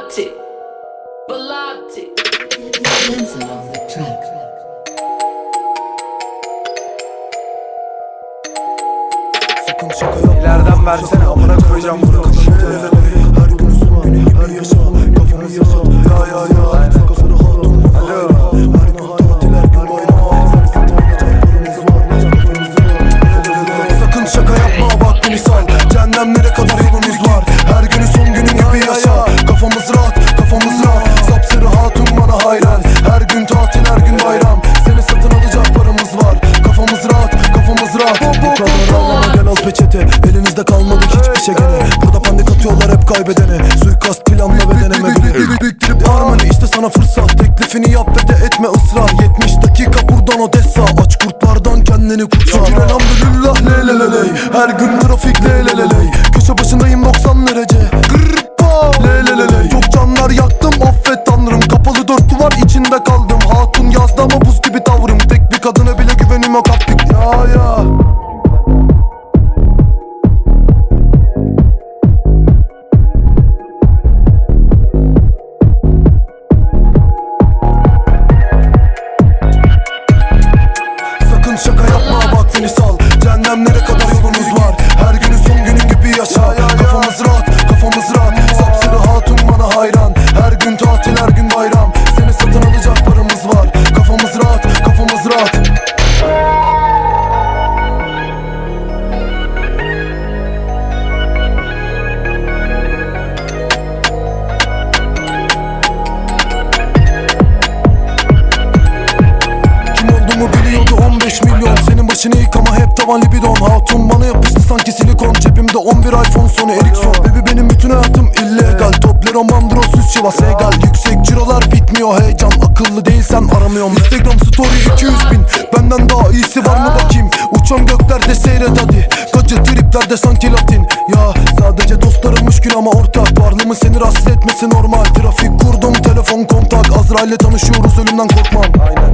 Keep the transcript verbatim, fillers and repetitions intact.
Bellotti, Bellotti. Pencil on the track. Sakın şaka yap. İleriden versene amına koyacağım bunu. Her gün son günü gibi yaşa. Kafamı yaşat. Ya ya ya. Sakasını hatun. Alo. Her gün tatil, her gün bayram. Seni satın alacak paramız var. Sakın şaka yapma, bak beni sal. Cehennemlere kadar yolumuz var. Her günü son günü gibi yaşa. Kafamız rahat, kafamız rahat. Sapsarı hatun bana hayran. Her gün tatil, her gün bayram. Seni satın alacak paramız var. Kafamız rahat, kafamız rahat. Bu kadar ağlama, gel al peçete. Elinizde kalmadı hiçbir şey gene. Burada pandik atıyorlar hep kaybedene. Suikast planla ve deneme bile. Biriktirip harmoni, işte sana fırsat. Teklifini yap ve de etme ısrar. Yetmiş dakika buradan Odessa. Aç kurtlardan kendini kurtar. Şükür elhamdülillah le le le le. Her gün trafik le le le le. Köşe başındayım doksan derece. Grrrpa le le le le. Çok canlar yaktım, affet tanrım. Kapalı dört duvar içinde kaldım. Hatun yazdı ama buz gibi tavrım. Tek bir kadına bile güvenim yok artık. Ya ya. Şaka yapma, bak beni sal. Cehennemlere kadar yolumuz var. Her günü son günün gibi yaşa. Kafamız rahat, kafamız rahat. Sapsarı hatun bana hayran. Her gün tatil, her gün bayram. Seni satın alacak paramız var. Kafamız rahat, kafamız rahat. Biliyordu on beş milyon. Senin başını yıkama, hep tavan libidon. Hatun bana yapıştı sanki silikon. Cebimde on bir iPhone, sonu Ericsson. Baby benim bütün hayatım illegal. Topleron, bandrol, süs, şivas, egal. Yüksek cirolar bitmiyor heyecan. Akıllı değilsen aramıyorum. Instagram story iki yüz bin. Benden daha iyisi var mı bakayım. Uçan göklerde seyret hadi. Gacı triplerde sanki Latin. Ya sadece dostlarımmış gün ama ortak. Varlığımı seni rahatsız etmesi normal. Trafik kurdum, telefon kontak. Azrail'le tanışıyoruz, ölümden korkmam. Aynen.